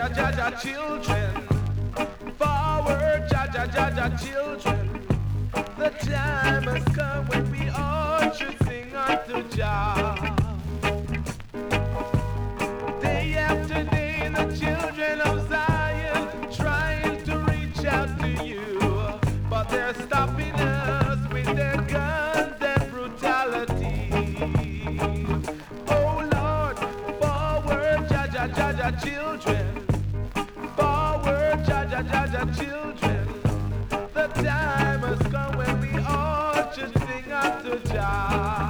Jaja children. Forward, Jaja children. The time has come when we all should sing unto Jah. Day after day, the children of Zion trying to reach out to you, but they're stopping us with their guns and brutality. Oh Lord, forward, Jaja children. Forward, Jaja children. The time has come when we all should sing unto Jah.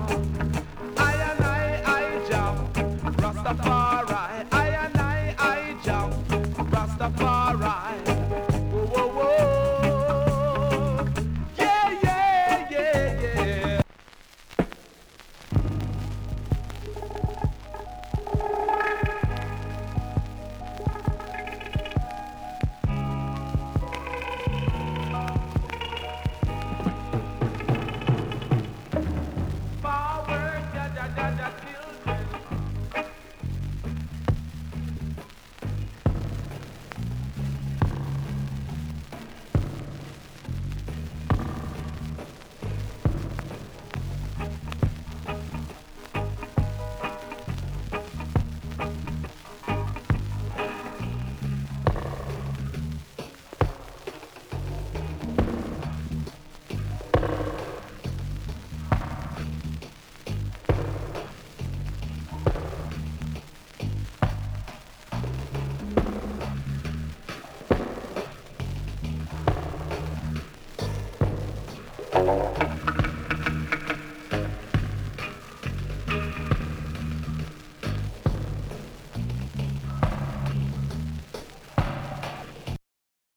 I jump, Rastafari. I jump, Rastafari. Whoa, whoa, whoa. Yeah, yeah, yeah, yeah. Forward, Jaja children.